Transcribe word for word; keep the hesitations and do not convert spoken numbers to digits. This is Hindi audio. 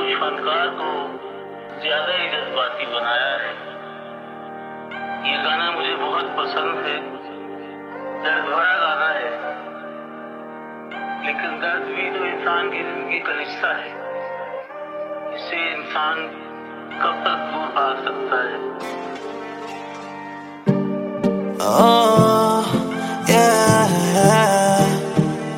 कुछ फनकार को ज्यादा ही जज्बाती बनाया है। ये गाना मुझे बहुत पसंद है, दर्द भरा गाना है, लेकिन दर्द भी तो इंसान की जिंदगी का हिस्सा है। इससे इंसान कब तक दूर भाग सकता है। oh